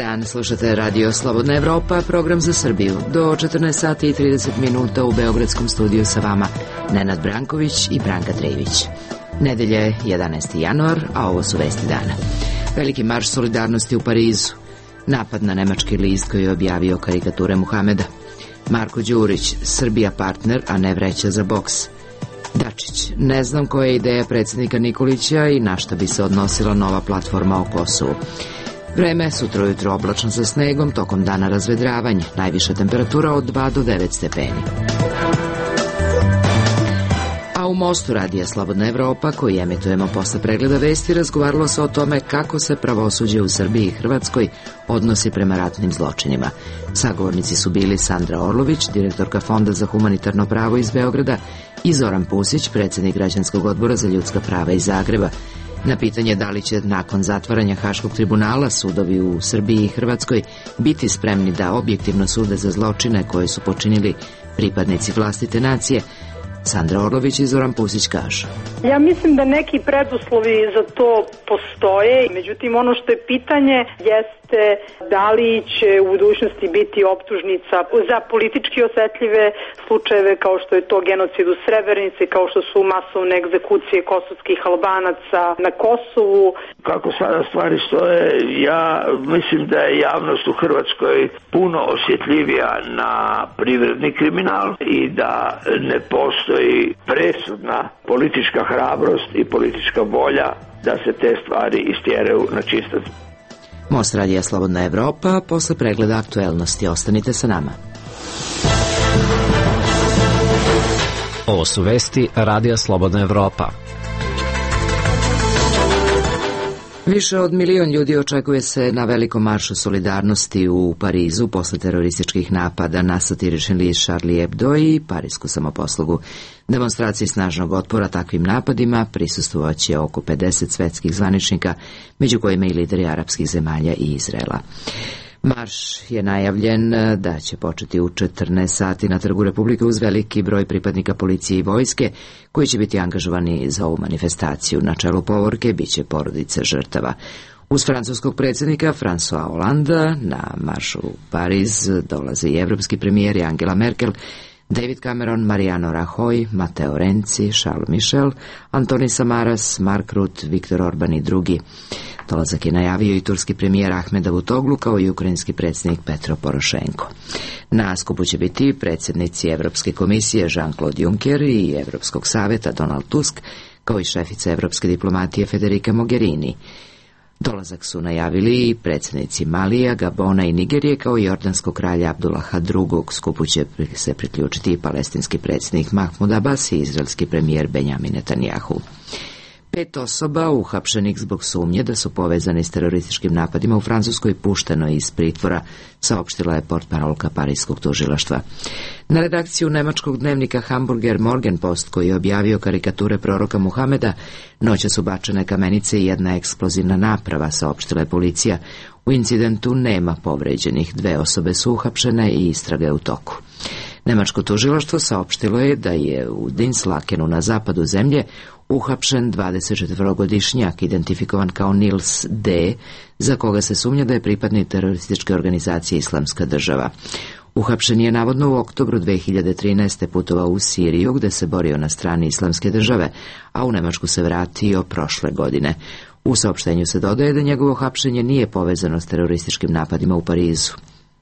dan, slušate Radio Slobodna Evropa, program za Srbiju. Do 14 sati i 30 minuta u Beogradskom studiju sa vama Nenad Branković i Branka Trević. Nedelja je 11. januar, a ovo su vesti dana. Veliki marš solidarnosti u Parizu. Napad na nemački list koji je objavio karikature Muhameda. Marko Đurić, Srbija partner, a ne vreća za boks. Dačić, ne znam koja je ideja predsjednika Nikolića i na šta bi se odnosila nova platforma o Kosovu. Vreme, sutra ujutro oblačno sa snegom, tokom dana razvedravanje, najviša temperatura od 2 do 9 stepeni. A u Mostu Radija Slobodna Evropa, koji emitujemo posle pregleda vesti, razgovaralo se o tome kako se pravosuđe u Srbiji i Hrvatskoj odnosi prema ratnim zločinima. Sagovornici su bili Sandra Orlović, direktorka Fonda za humanitarno pravo iz Beograda, i Zoran Pusić, predsjednik Građanskog odbora za ljudska prava iz Zagreba. Na pitanje da li će nakon zatvaranja Haškog tribunala sudovi u Srbiji i Hrvatskoj biti spremni da objektivno sude za zločine koje su počinili pripadnici vlastite nacije, Sandra Orlović i Zoran Pusić kažu: Ja mislim da neki preduslovi za to postoje, međutim ono što je pitanje jeste da li će u budućnosti biti optužnica za politički osetljive slučajeve kao što je to genocid u Srebrenici, kao što su masovne egzekucije kosovskih Albanaca na Kosovu. Kako sada stvari stoje, ja mislim da je javnost u Hrvatskoj puno osjetljivija na privredni kriminal i da ne postoji presudna politička hrabrost i politička volja da se te stvari istjeraju na čistac. Most Radija Slobodna Evropa, posle pregleda aktuelnosti. Ostanite sa nama. Ovo su vesti Radija Slobodna Evropa. Više od 1 milion ljudi očekuje se na velikom maršu solidarnosti u Parizu posle terorističkih napada na satirični list Charlie Hebdo i parisku samoposlugu. Demonstraciji snažnog otpora takvim napadima prisustvovaće oko 50 svetskih zvaničnika, među kojima i lideri arapskih zemalja i Izraela. Marš je najavljen da će početi u 14 sati na Trgu Republike uz veliki broj pripadnika policije i vojske koji će biti angažovani za ovu manifestaciju. Na čelu povorke biće porodice žrtava. Uz francuskog predsjednika François Hollande na maršu u Pariz dolaze i evropski premijeri Angela Merkel, David Cameron, Mariano Rajoy, Matteo Renzi, Charles Michel, Antoni Samaras, Mark Rutte, Viktor Orban i drugi. Dolazak je najavio i turski premijer Ahmed Davutoglu kao i ukrajinski predsjednik Petro Porošenko. Na skupu će biti predsjednici Evropske komisije Jean-Claude Juncker i Evropskog savjeta Donald Tusk, kao i šefica evropske diplomatije Federica Mogherini. Dolazak su najavili i predsjednici Malija, Gabona i Nigerije, kao i jordanskog kralja Abdullaha II. Skupu će se priključiti i palestinski predsjednik Mahmud Abbas i izraelski premijer Benjamin Netanjahu. 5 osoba uhapšenih zbog sumnje da su povezani s terorističkim napadima u Francuskoj pušteno iz pritvora, saopštila je portparolka parijskog tužilaštva. Na redakciju nemačkog dnevnika Hamburger Morgenpost, koji je objavio karikature proroka Muhameda, noćas su bačene kamenice i jedna eksplozivna naprava, saopštila je policija. U incidentu nema povređenih, 2 osobe su uhapšene i istraga je u toku. Nemačko tužilaštvo saopštilo je da je u Dinslakenu na zapadu zemlje uhapšen 24-godišnjak identifikovan kao Nils D., za koga se sumnja da je pripadnik terorističke organizacije Islamska država. Uhapšen je navodno u oktobru 2013. putovao u Siriju gde se borio na strani Islamske države, a u Nemačku se vratio prošle godine. U saopštenju se dodaje da njegovo hapšenje nije povezano s terorističkim napadima u Parizu.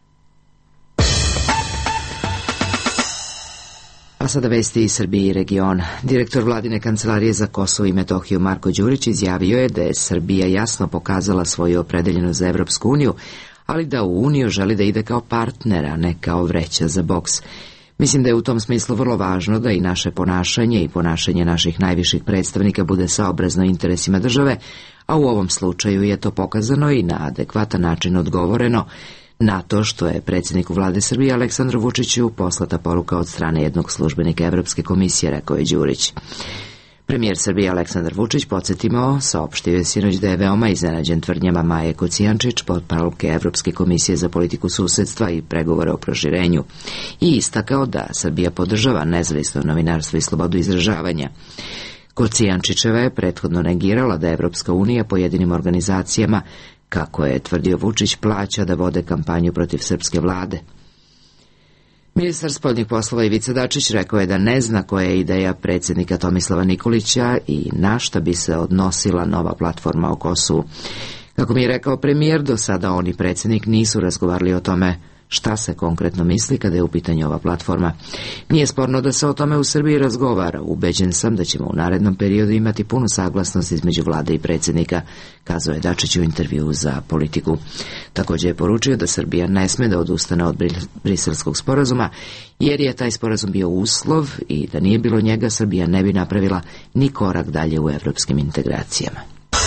A sada vesti iz Srbije i regiona. Direktor vladine kancelarije za Kosovo i Metohiju Marko Đurić izjavio je da je Srbija jasno pokazala svoju opredeljenost za Evropsku uniju, ali da u Uniju želi da ide kao partner, a ne kao vreća za boks. Mislim da je u tom smislu vrlo važno da i naše ponašanje i ponašanje naših najviših predstavnika bude saobrazno interesima države, a u ovom slučaju je to pokazano i na adekvatan način odgovoreno na to što je predsjedniku vlade Srbije Aleksandru Vučiću poslata poruka od strane jednog službenika Evropske komisije, rekao je Đurić. Premijer Srbije Aleksandar Vučić, podsjetimo, saopštio je sinoć da je veoma iznenađen tvrdnjama Maje Kocijančić, portparolke Evropske komisije za politiku susedstva i pregovore o proširenju, i istakao da Srbija podržava nezavisno novinarstvo i slobodu izražavanja. Kocijančićeva je prethodno negirala da Evropska unija pojedinim organizacijama kako je tvrdio Vučić, plaća da vode kampanju protiv srpske vlade. Ministar spoljnih poslova Ivica Dačić rekao je da ne zna koja je ideja predsjednika Tomislava Nikolića i na šta bi se odnosila nova platforma o Kosovu. Kako mi je rekao premijer, do sada on i predsjednik nisu razgovarali o tome šta se konkretno misli kada je u pitanju ova platforma. Nije sporno da se o tome u Srbiji razgovara. Ubeđen sam da ćemo u narednom periodu imati punu saglasnost između vlade i predsjednika, kazao je Dačić u intervjuu za Politiku. Također je poručio da Srbija ne sme da odustane od Briselskog sporazuma, jer je taj sporazum bio uslov i da nije bilo njega Srbija ne bi napravila ni korak dalje u evropskim integracijama.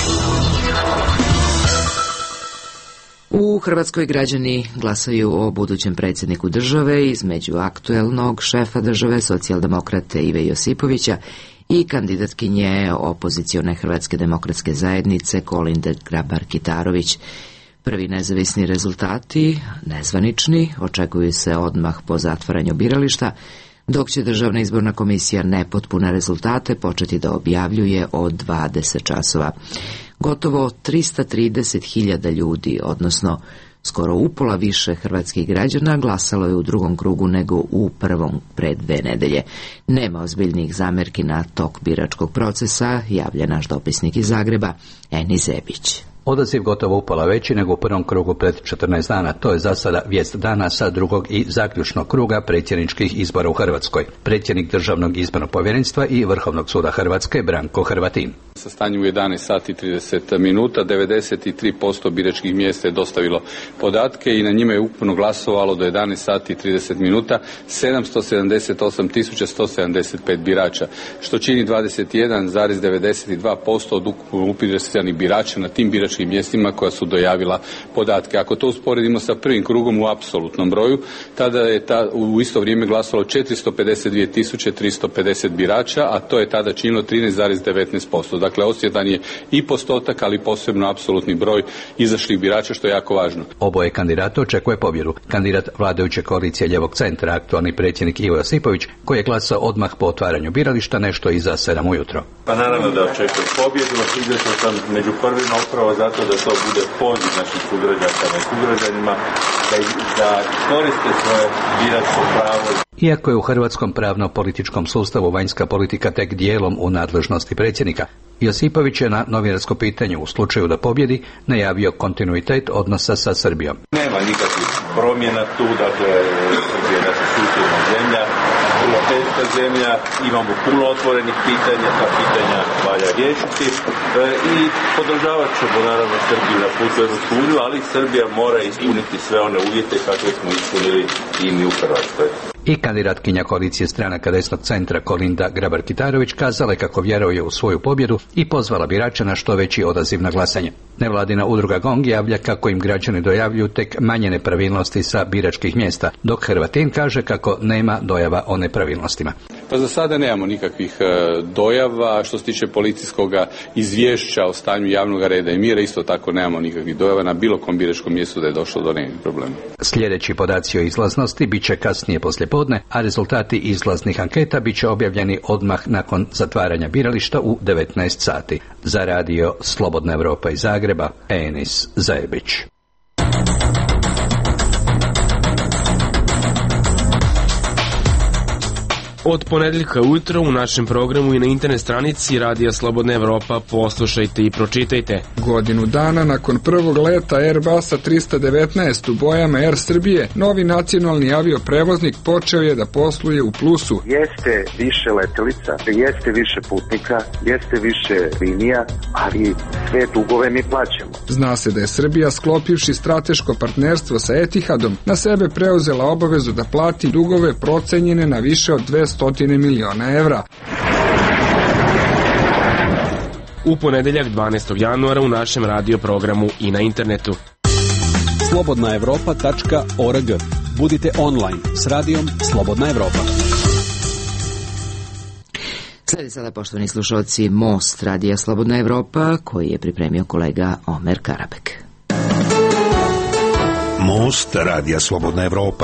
U Hrvatskoj građani glasaju o budućem predsjedniku države između aktuelnog šefa države, socijaldemokrate Ive Josipovića, i kandidatkinje opozicione Hrvatske demokratske zajednice Kolinde Grabar-Kitarović. Prvi nezavisni rezultati, nezvanični, očekuju se odmah po zatvaranju birališta, dok će Državna izborna komisija nepotpune rezultate početi da objavljuje od 20 časova. Gotovo 330.000 ljudi, odnosno skoro upola više hrvatskih građana, glasalo je u drugom krugu nego u prvom pred 2 nedelje. Nema ozbiljnih zamerki na tok biračkog procesa, javlja naš dopisnik iz Zagreba, Enis Zebić. Odaziv gotovo upola veći nego u prvom krugu pred 14 dana. To je za sada vijest dana sa drugog i zaključnog kruga predsjedničkih izbora u Hrvatskoj. Predsjednik Državnog izbornog povjerenstva i Vrhovnog suda Hrvatske Branko Hrvatin. Sa stanjem u 11 sati 30 minuta 93% biračkih mjesta je dostavilo podatke i na njima je ukupno glasovalo do 11 sati 30 minuta 778.175 birača, što čini 21,92% od ukupno upisanih birača na tim biračkim mjestima koja su dojavila podatke. Ako to usporedimo sa prvim krugom u apsolutnom broju, tada je u isto vrijeme glasalo 452.350 birača, a to je tada činilo 13,19%. Dakle, osjetan je i postotak, ali posebno apsolutni broj izašlih birača, što je jako važno. Oboje kandidata očekuje pobjedu. Kandidat vladajuće koalicije Ljevog centra, aktualni predsjednik Ivo Josipović, koji je glasao odmah po otvaranju birališta nešto iza 7 ujutro. Pa naravno da očekujem pobjedu, izašao sam među prvima upravo zato da to bude poziv naših sugrađanima i sugrađanima da koriste svoje biračko pravo. Iako je u hrvatskom pravno-političkom sustavu vanjska politika tek dijelom u nadležnosti predsjednika, Josipović je na novinarsko pitanje u slučaju da pobjedi najavio kontinuitet odnosa sa Srbijom. Nema nikakvih promjena tu, dakle Srbija je naša susjedna zemlja, prijateljska zemlja, imamo puno otvorenih pitanja, ta pitanja valja riješiti i podržavat ćemo naravno Srbiju na putu Europsku uniju, ali Srbija mora ispuniti sve one uvjete kakve smo ispunili i mi u Hrvatskoj. I kandidatkinja koalicije stranaka desnog centra Kolinda Grabar-Kitarović kazala kako vjeruje u svoju pobjedu i pozvala birača na što veći odaziv na glasanje. Nevladina udruga GONG javlja kako im građani dojavljuju tek manje nepravilnosti sa biračkih mjesta, dok Hrvatin kaže kako nema dojava o nepravilnostima. Pa za sada nemamo nikakvih dojava. Što se tiče policijskog izvješća o stanju javnog reda i mira, isto tako nemamo nikakvih dojava na bilo kom biračkom mjestu da je došlo do nekih problema. Sljedeći podaci o izlaznosti bit će kasnije poslijepodne, a rezultati izlaznih anketa bit će objavljeni odmah nakon zatvaranja birališta u 19 sati. Za radio Slobodna Evropa iz Zagreba, Enis Zebić. Od ponedjeljka ujutro u našem programu i na internet stranici Radija Slobodna Evropa poslušajte i pročitajte. Godinu dana nakon prvog leta Airbusa 319 u bojama Air Srbije, novi nacionalni avioprevoznik počeo je da posluje u plusu. Jeste više letelica, jeste više putnika, jeste više linija, ali sve dugove mi plaćamo. Zna se da je Srbija, sklopivši strateško partnerstvo sa Etihadom, na sebe preuzela obavezu da plati dugove procenjene na više od 200 miliona evra. U ponedeljak 12. januara u našem radio programu i na internetu. slobodnaevropa.org. Budite online s radijom Slobodna Evropa. Slijedi sada, poštovani slušalci, Most Radija Slobodna Evropa, koji je pripremio kolega Omer Karabek. Most Radija Slobodna Evropa.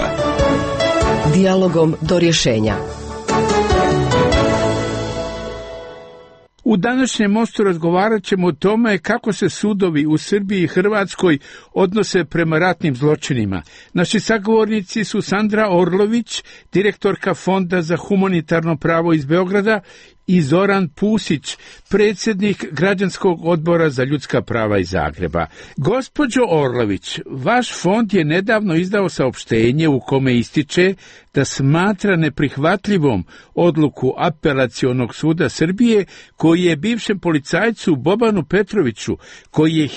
Dijalogom do rješenja. U današnjem mostu razgovarat ćemo o tome kako se sudovi u Srbiji i Hrvatskoj odnose prema ratnim zločinima. Naši sagovornici su Sandra Orlović, direktorka Fonda za humanitarno pravo iz Beograda, i Zoran Pusić, predsjednik Građanskog odbora za ljudska prava iz Zagreba. Gospođo Orlović, vaš fond je nedavno izdao saopštenje u kome ističe da smatra neprihvatljivom odluku Apelacionog suda Srbije koji je bivšem policajcu Bobanu Petroviću, koji je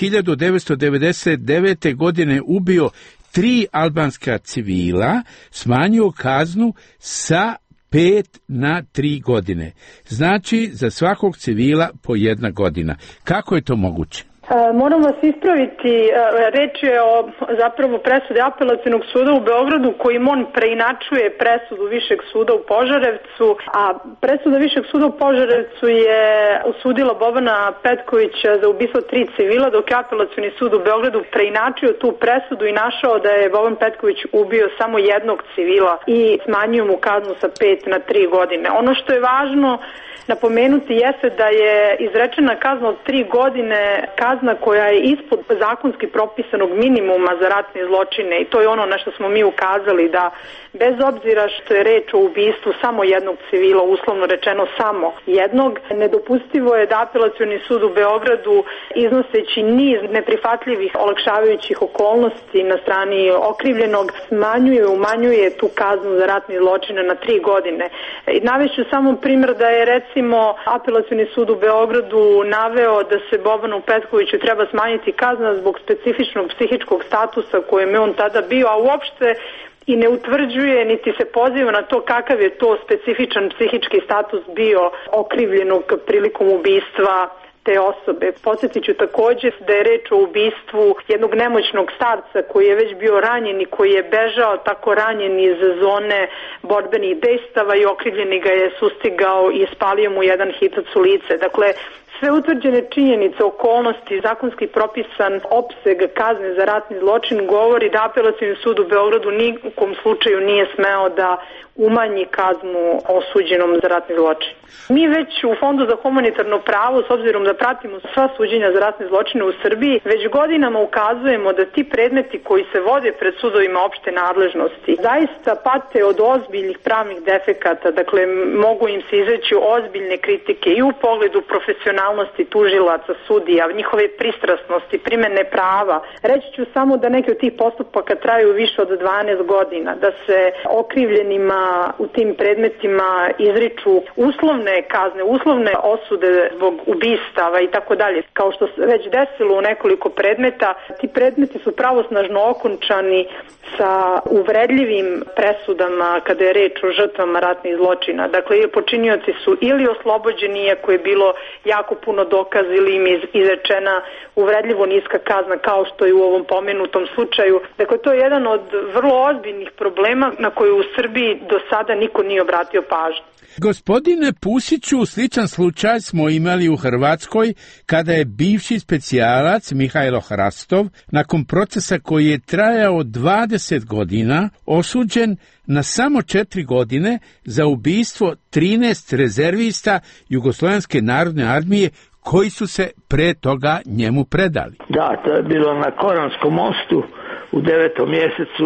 1999. godine ubio 3 albanska civila, smanjio kaznu sa 5 na 3 godine. Znači, za svakog civila po 1 godina. Kako je to moguće? Moram vas ispraviti, reč je o zapravo presudi Apelacionog suda u Beogradu kojim on preinačuje presudu Višeg suda u Požarevcu, a presuda Višeg suda u Požarevcu je osudila Bobana Petkovića za ubistvo 3 civila, dok je Apelacioni sud u Beogradu preinačio tu presudu i našao da je Boban Petković ubio samo 1 civila i smanjio mu kaznu sa 5 na 3 godine. Ono što je važno napomenuti jeste da je izrečena kazna od 3 godine kazna koja je ispod zakonski propisanog minimuma za ratne zločine i to je ono na što smo mi ukazali, da bez obzira što je reč o ubistvu samo 1 civila, uslovno rečeno samo 1, nedopustivo je da Apelacioni sud u Beogradu, iznoseći niz neprihvatljivih olakšavajućih okolnosti na strani okrivljenog, umanjuje tu kaznu za ratne zločine na 3 godine. Navešću samo primjer da je recimo Apelacioni sud u Beogradu naveo da se Bobanu Petkoviću treba smanjiti kazna zbog specifičnog psihičkog statusa kojem je on tada bio, a uopšte i ne utvrđuje niti se poziva na to kakav je to specifičan psihički status bio okrivljenog prilikom ubistva te osobe. Podsjetit ću također da je reč o ubistvu jednog nemoćnog starca koji je već bio ranjen i koji je bežao tako ranjen iz zone borbenih dejstava i okrivljeni ga je sustigao i spalio mu jedan hitac u lice. Dakle, sve utvrđene činjenice, okolnosti, zakonski propisan opseg kazne za ratni zločin govori da Apelacioni sud u Beogradu nikom slučaju nije smeo da umanji kaznu osuđenom za ratni zločin. Mi već u Fondu za humanitarno pravo, s obzirom da pratimo sva suđenja za ratne zločine u Srbiji, već godinama ukazujemo da ti predmeti koji se vode pred sudovima opšte nadležnosti zaista pate od ozbiljnih pravnih defekata, dakle mogu im se izreći ozbiljne kritike i u pogledu profesionalnosti tužilaca, sudija, njihove pristrasnosti, primene prava. Reći ću samo da neki od tih postupaka traju više od 12 godina, da se okrivljenima u tim predmetima izriču uslovne kazne, uslovne osude zbog ubistava i tako dalje. Kao što se već desilo u nekoliko predmeta, ti predmeti su pravosnažno okončani sa uvredljivim presudama kada je reč o žrtvama ratnih zločina. Dakle, počinioci su ili oslobođeni iako je bilo jako puno dokaza ili im je izrečena uvredljivo niska kazna kao što je u ovom pomenutom slučaju. Dakle, to je jedan od vrlo ozbiljnih problema na koju u Srbiji do sada niko nije obratio pažnju. Gospodine Pusiću, sličan slučaj smo imali u Hrvatskoj kada je bivši specijalac Mihajlo Hrastov nakon procesa koji je trajao 20 godina osuđen na samo 4 godine za ubistvo 13 rezervista Jugoslovenske narodne armije koji su se pre toga njemu predali. Da, to je bilo na Koranskom mostu u 9. mjesecu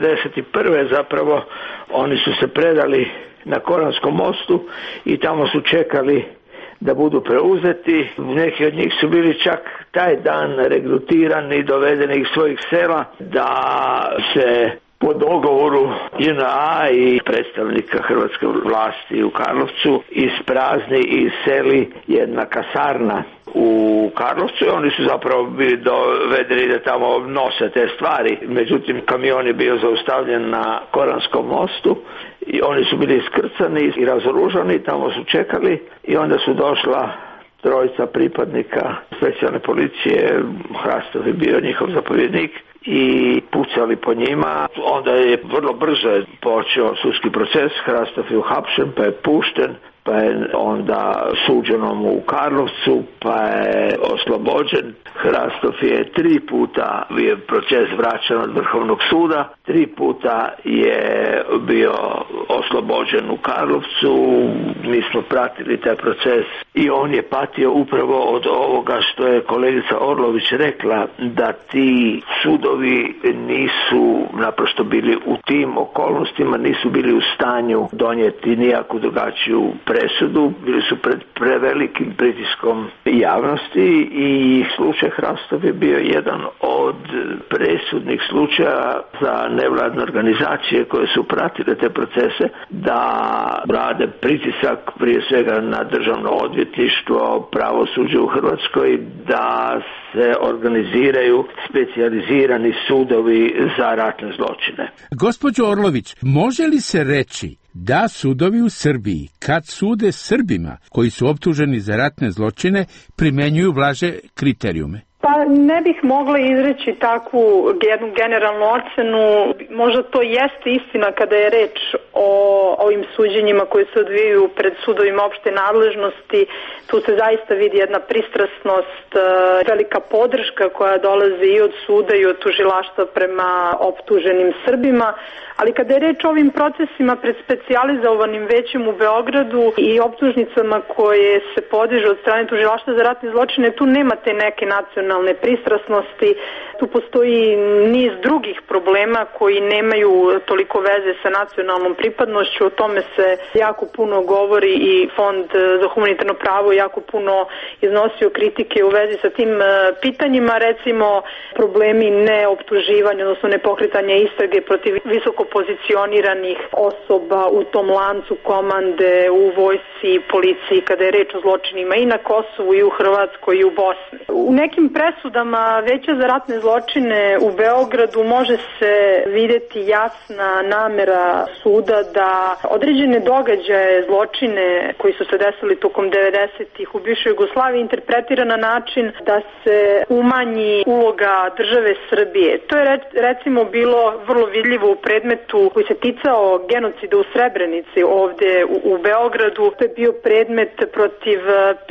1991. zapravo oni su se predali na Koranskom mostu i tamo su čekali da budu preuzeti. Neki od njih su bili čak taj dan regrutirani i dovedeni iz svojih sela da se po dogovoru JNA i predstavnika hrvatske vlasti u Karlovcu isprazni i iseli jedna kasarna u Karlovcu i oni su zapravo bili dovedeni da tamo nose te stvari. Međutim, kamion je bio zaustavljen na Koranskom mostu i oni su bili iskrcani i razoružani, tamo su čekali i onda su došla 3 pripadnika specijalne policije, Hrastov je bio njihov zapovjednik i pucali po njima. Onda je vrlo brzo počeo sudski proces, Hrastov je uhapšen, pa je pušten, pa je onda suđeno mu u Karlovcu, pa je oslobođen. Hrastov je 3 puta je proces vraćan od Vrhovnog suda, 3 puta je bio oslobođen u Karlovcu, mi smo pratili taj proces i on je patio upravo od ovoga što je kolegica Orlović rekla, da ti sudovi nisu naprosto bili u tim okolnostima, nisu bili u stanju donijeti nijaku drugačiju presudu, bili su pred prevelikim pritiskom javnosti i slučaj Hrastov je bio jedan od presudnih slučaja za nevladne organizacije koje su pratile te procese da rade pritisak prije svega na državno odvjetništvo, pravosuđe u Hrvatskoj, da se organiziraju specijalizirani sudovi za ratne zločine. Gospođo Orlović, može li se reći da sudovi u Srbiji, kad sude Srbima koji su optuženi za ratne zločine, primenjuju blaže kriterijume? Pa ne bih mogla izreći takvu jednu generalnu ocenu. Možda to jeste istina kada je reč o ovim suđenjima koje se odvijaju pred sudovima opšte nadležnosti. Tu se zaista vidi jedna pristrasnost, velika podrška koja dolazi i od suda i od tužilaštva prema optuženim Srbima. Ali kada je reč o ovim procesima pred specijalizovanim većem u Beogradu i optužnicama koje se podižu od strane tužilaštva za ratne zločine, tu nema te neke nacionalne pristrasnosti. Tu postoji niz drugih problema koji nemaju toliko veze sa nacionalnom pripadnošću. O tome se jako puno govori i Fond za humanitarno pravo jako puno iznosio kritike u vezi sa tim pitanjima. Recimo, problemi neoptuživanja, odnosno nepokretanja istrage protiv visoko pozicioniranih osoba u tom lancu komande, u vojsci, policiji, kada je reč o zločinima i na Kosovu, i u Hrvatskoj, i u Bosni. U nekim presudama Veća za ratne zločine u Beogradu može se videti jasna namera suda da određene događaje, zločine koji su se desili tokom 90-ih u bivšoj Jugoslaviji interpretira na način da se umanji uloga države Srbije. To je recimo bilo vrlo vidljivo u predmetu koji se ticao genocida u Srebrenici ovde u Beogradu. To je bio predmet protiv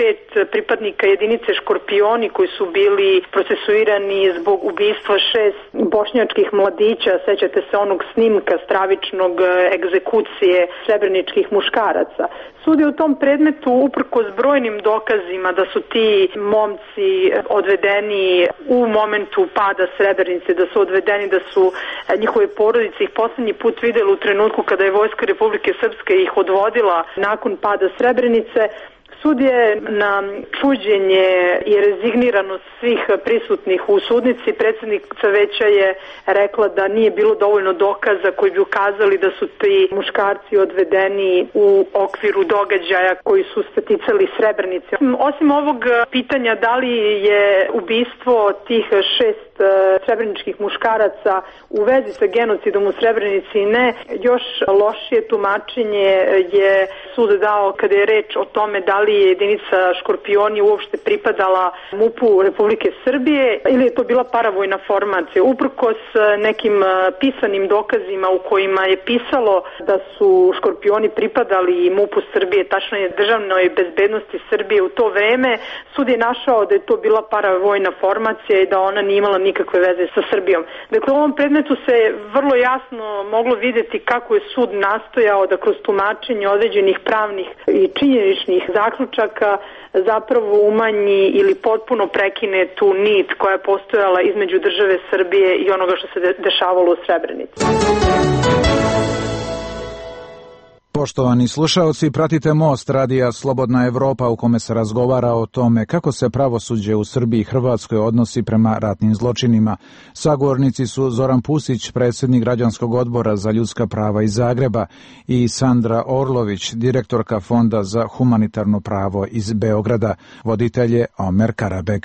5 pripadnika jedinice Škorpioni koji su bili procesuirani zbog ubistva 6 bošnjačkih mladića. Sećate se onog snimka stravičnog egzekucije srebreničkih muškaraca. Sud je u tom predmetu uprkos brojnim dokazima da su ti momci odvedeni u momentu pada Srebrenice, da su odvedeni, da su njihove porodice ih poslednji put videli u trenutku kada je Vojska Republike Srpske ih odvodila nakon pada Srebrenice. Sud je na čuđenje i rezigniranost svih prisutnih u sudnici. Predsjednica veća je rekla da nije bilo dovoljno dokaza koji bi ukazali da su ti muškarci odvedeni u okviru događaja koji su se ticali Srebrenice. Osim ovog pitanja da li je ubistvo tih 6 srebreničkih muškaraca u vezi sa genocidom u Srebrenici ne, još lošije tumačenje je sud dao kada je reč o tome da li je jedinica Škorpioni uopšte pripadala MUP-u Republike Srbije ili je to bila paravojna formacija. Uprkos nekim pisanim dokazima u kojima je pisalo da su Škorpioni pripadali MUP-u Srbije, tačno je državnoj bezbednosti Srbije u to vreme, sud je našao da je to bila paravojna formacija i da ona nije imala nikakve veze sa Srbijom. Dakle, u ovom predmetu se vrlo jasno moglo videti kako je sud nastojao da kroz tumačenje određenih pravnih i činjeničnih zaključaka zapravo umanji ili potpuno prekine tu nit koja je postojala između države Srbije i onoga što se dešavalo u Srebrenici. Poštovani slušaoci, pratite Most radija Slobodna Evropa u kome se razgovara o tome kako se pravosuđe u Srbiji i Hrvatskoj odnosi prema ratnim zločinima. Sagovornici su Zoran Pusić, predsjednik Građanskog odbora za ljudska prava iz Zagreba, i Sandra Orlović, direktorka Fonda za humanitarno pravo iz Beograda. Voditelj je Omer Karabeg.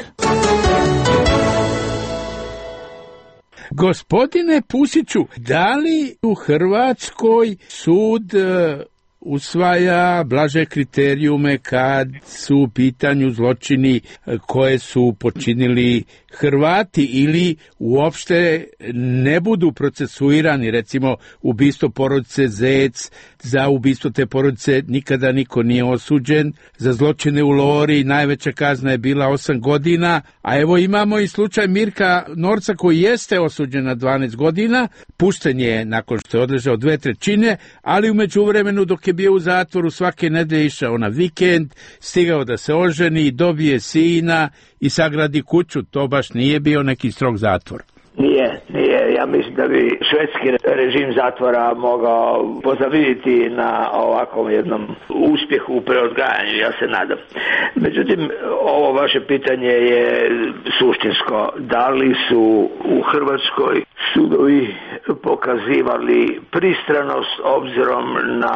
Gospodine Pusiću, da li u Hrvatskoj sud usvaja blaže kriterijume kad su u pitanju zločini koje su počinili Hrvati ili uopšte ne budu procesuirani, recimo ubistvo porodice Zec, za ubistvo te porodice nikada niko nije osuđen, za zločine u Lori najveća kazna je bila 8 godina, a evo imamo i slučaj Mirka Norca koji jeste osuđen na 12 godina, pušten je nakon što je odležao 2/3, ali u međuvremenu dok je bio u zatvoru svake nedelje išao na vikend, stigao da se oženi, dobije sina i sagradi kuću. To baš nije bio neki strog zatvor. Nije. Ja mislim da bi švedski režim zatvora mogao pozaviditi na ovakvom jednom uspjehu u preodgajanju, ja se nadam. Međutim, ovo vaše pitanje je suštinsko. Da li su u Hrvatskoj sudovi pokazivali pristranost obzirom na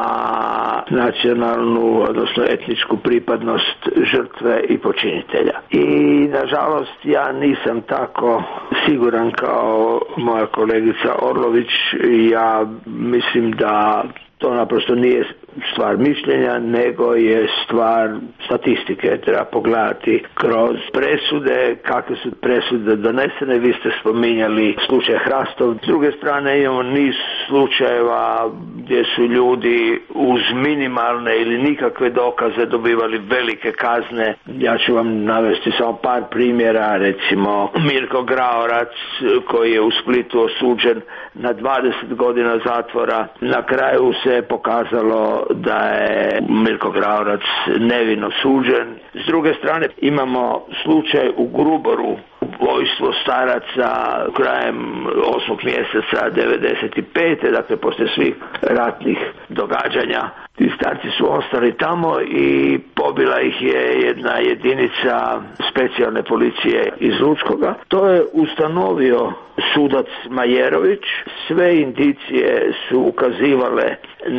nacionalnu, odnosno etničku pripadnost žrtve i počinitelja? I nažalost ja nisam tako siguran kao moja kolegica Orlović. Ja mislim da to naprosto nije stvar mišljenja, nego je stvar statistike. Treba pogledati kroz presude, kakve su presude donesene. Vi ste spominjali slučaj Hrastov. S druge strane imamo niz slučajeva gdje su ljudi uz minimalne ili nikakve dokaze dobivali velike kazne. Ja ću vam navesti samo par primjera. Recimo Mirko Graorac koji je u Splitu osuđen na 20 godina zatvora. Na kraju se pokazalo da je Mirko Graorac nevino suđen. S druge strane imamo slučaj u Gruboru, ubojstvo staraca krajem 8. mjeseca 95. Dakle, poslije svih ratnih događanja. Ti starci su ostali tamo i pobila ih je jedna jedinica specijalne policije iz Lučkoga. To je ustanovio sudac Majerović. Sve indicije su ukazivale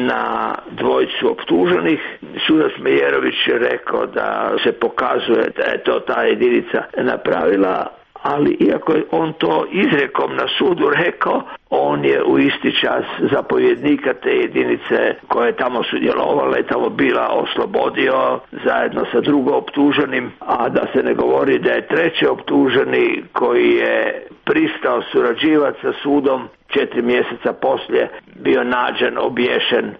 na dvojicu optuženih. Sudac Majerović je rekao da se pokazuje da je to ta jedinica napravila, ali iako je on to izrekom na sudu rekao, on je u isti čas zapovjednika te jedinice koja je tamo sudjelovala i tamo bila oslobodio zajedno sa drugom optuženim, a da se ne govori da je treći optuženi koji je pristao surađivati sa sudom 4 mjeseca poslije bio nađen, obješen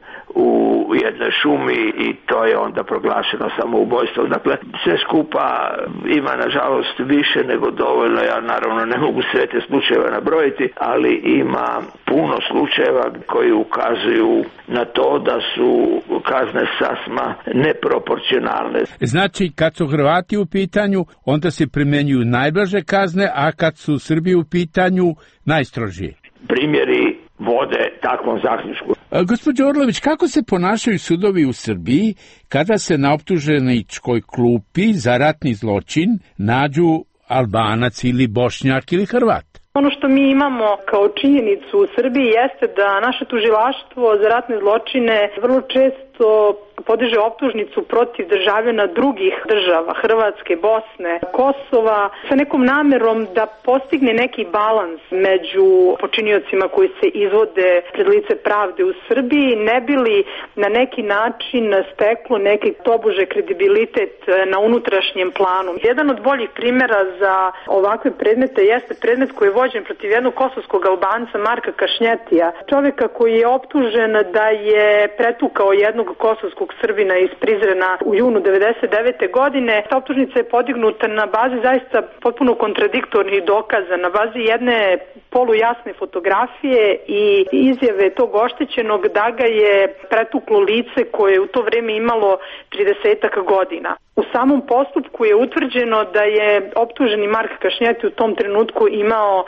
u jednoj šumi i to je onda proglašeno samoubojstvom. Dakle, sve skupa ima nažalost više nego dovoljno. Ja naravno ne mogu sve te slučajeve nabrojiti, ali ima puno slučajeva koji ukazuju na to da su kazne sasma neproporcionalne. Znači, kad su Hrvati u pitanju, onda se primjenjuju najblaže kazne, a kad su Srbi u pitanju, najstrožije. Primjeri vode takvom zaključku. Gospođo Orlović, kako se ponašaju sudovi u Srbiji kada se na optuženičkoj klupi za ratni zločin nađu Albanac ili Bošnjak ili Hrvat? Ono što mi imamo kao činjenicu u Srbiji jeste da naše tužilaštvo za ratne zločine vrlo često podiže optužnicu protiv državljana drugih država, Hrvatske, Bosne, Kosova, sa nekom namerom da postigne neki balans među počiniocima koji se izvode pred lice pravde u Srbiji, ne bi li na neki način steklo neki tobože kredibilitet na unutrašnjem planu. Jedan od boljih primjera za ovakve predmete jeste predmet koji je vođen protiv jednog kosovskog Albanca Marka Kašnjetija, čovjeka koji je optužen da je pretukao jednog kosovskog Srbina iz Prizrena u junu 99. godine. Ta optužnica je podignuta na bazi zaista potpuno kontradiktornih dokaza, na bazi jedne polujasne fotografije i izjave tog oštećenog da ga je pretuklo lice koje je u to vrijeme imalo 30 godina. U samom postupku je utvrđeno da je optuženi Mark Kašnjeti u tom trenutku imao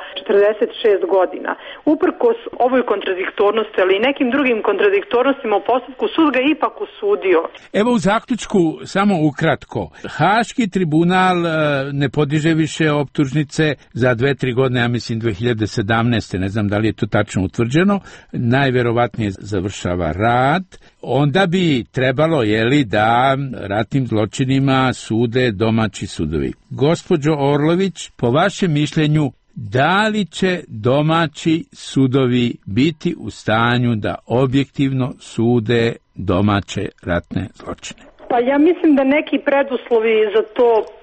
46 godina. Uprkos ovoj kontradiktornosti, ali i nekim drugim kontradiktornostima u postupku, sud ga ipak osudio. Evo u zaključku, samo ukratko, Haški tribunal ne podiže više optužnice za 2-3 godine, ja mislim 2017. Ne znam da li je to tačno utvrđeno, najverovatnije završava rad. Onda bi trebalo, da ratnim zločinima sude domaći sudovi. Gospođo Orlović, po vašem mišljenju, da li će domaći sudovi biti u stanju da objektivno sude domaće ratne zločine? Pa ja mislim da neki preduslovi za to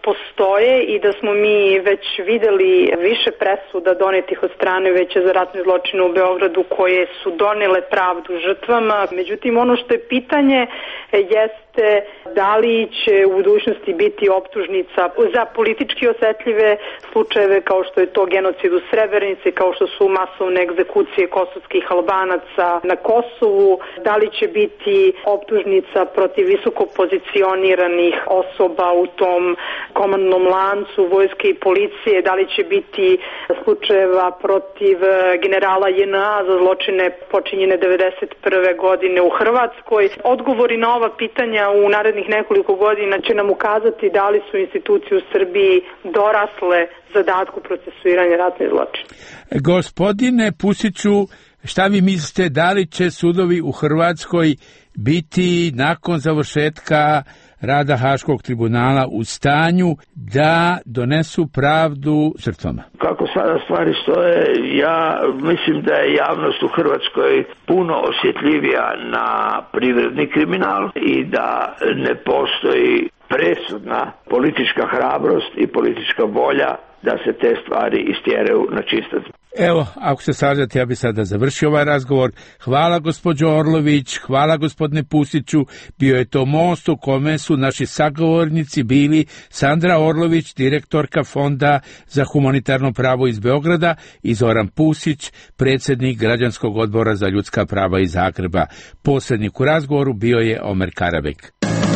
postoje i da smo mi već videli više presuda donetih od strane Veća za ratne zločine u Beogradu koje su donele pravdu žrtvama. Međutim, ono što je pitanje jeste da li će u budućnosti biti optužnica za politički osetljive slučajeve kao što je to genocid u Srebrenici, kao što su masovne egzekucije kosovskih Albanaca na Kosovu, da li će biti optužnica protiv visoko pozicioniranih osoba u tom komandnom lancu vojske i policije, da li će biti slučajeva protiv generala JNA za zločine počinjene 1991. godine u Hrvatskoj. Odgovori na ova pitanja u narednih nekoliko godina će nam ukazati da li su institucije u Srbiji dorasle zadatku procesuiranja ratnih zločina. Gospodine Pusiću, šta vi mislite, da li će sudovi u Hrvatskoj biti nakon završetka rada Haškog tribunala u stanju da donesu pravdu žrtvama? Kako sada stvari stoje, ja mislim da je javnost u Hrvatskoj puno osjetljivija na privredni kriminal i da ne postoji presudna politička hrabrost i politička volja da se te stvari istjeraju na čistac. Evo, ako se slažete, ja bi sada završio ovaj razgovor. Hvala gospođo Orlović, hvala gospodine Pusiću. Bio je to most u kome su naši sagovornici bili Sandra Orlović, direktorka Fonda za humanitarno pravo iz Beograda, i Zoran Pusić, predsjednik Građanskog odbora za ljudska prava iz Zagreba. Posrednik u razgovoru bio je Omer Karabek.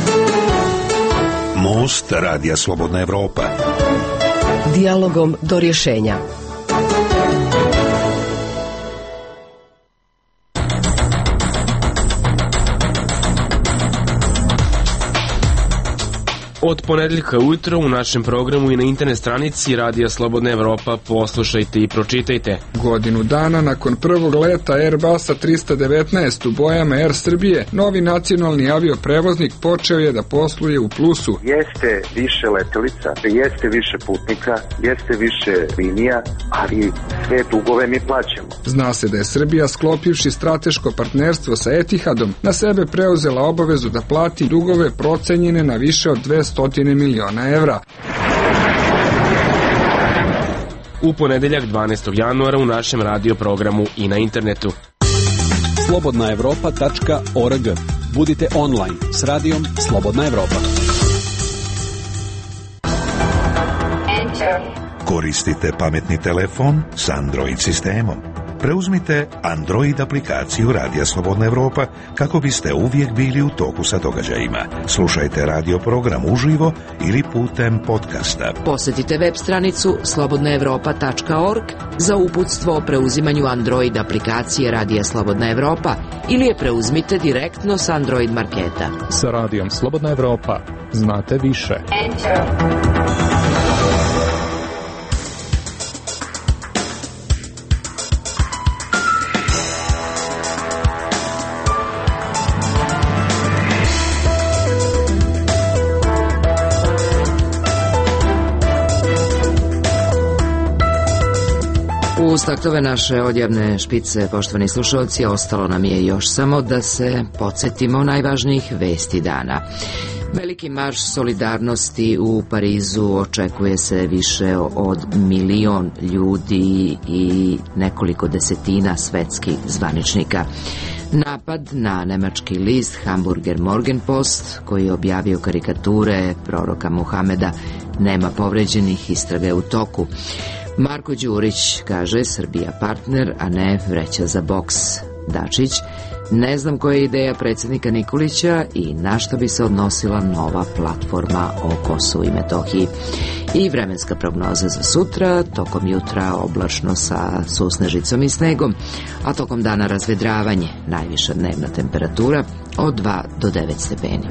Most Radija Slobodna Evropa. Dijalogom do rješenja. Od ponedjeljka ujutro u našem programu i na internet stranici Radija Slobodna Evropa poslušajte i pročitajte. Godinu dana nakon prvog leta Airbusa 319 u bojama Air Srbije, novi nacionalni avioprevoznik počeo je da posluje u plusu. Jeste više letelica, jeste više putnika, jeste više linija, ali sve dugove mi plaćamo. Zna se da je Srbija, sklopivši strateško partnerstvo sa Etihadom, na sebe preuzela obavezu da plati dugove procenjene na više od 200 miliona evra. U ponedeljak 12. januara u našem radio programu i na internetu. slobodnaevropa.org. Budite online s radijom Slobodna Evropa. Koristite pametni telefon s Android sistemom. Preuzmite Android aplikaciju Radija Slobodna Evropa kako biste uvijek bili u toku sa događajima. Slušajte radio program uživo ili putem podcasta. Posjetite web stranicu slobodnaevropa.org za uputstvo o preuzimanju Android aplikacije Radija Slobodna Evropa ili je preuzmite direktno s Android marketa. Sa Radijom Slobodna Evropa znate više. Uz taktove naše odjavne špice, poštovani slušalci, ostalo nam je još samo da se podsjetimo najvažnijih vesti dana. Veliki marš solidarnosti u Parizu, očekuje se više od 1 milion ljudi i nekoliko desetina svetskih zvaničnika. Napad na nemački list Hamburger Morgenpost, koji je objavio karikature proroka Muhameda, nema povređenih, istraga je u toku. Marko Đurić kaže: Srbija partner, a ne vreća za boks. Dačić: ne znam koja je ideja predsjednika Nikolića i na što bi se odnosila nova platforma o Kosovu i Metohiji. I vremenska prognoza za sutra: tokom jutra oblačno sa susnežicom i snegom, a tokom dana razvedravanje, najviša dnevna temperatura od 2 do 9 stepeni.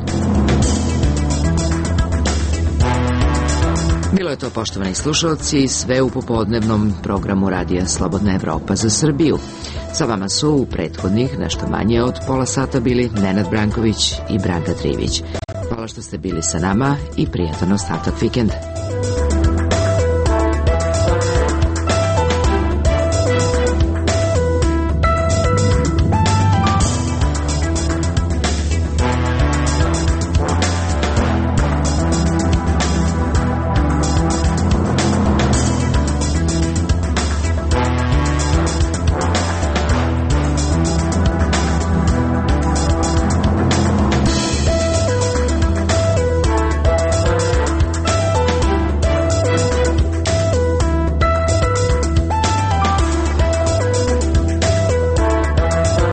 Bilo je to, poštovani slušalci, sve u popodnevnom programu Radija Slobodna Evropa za Srbiju. Sa vama su u prethodnih nešto manje od pola sata bili Nenad Branković i Branka Trivić. Hvala što ste bili sa nama i prijatan ostatak vikenda.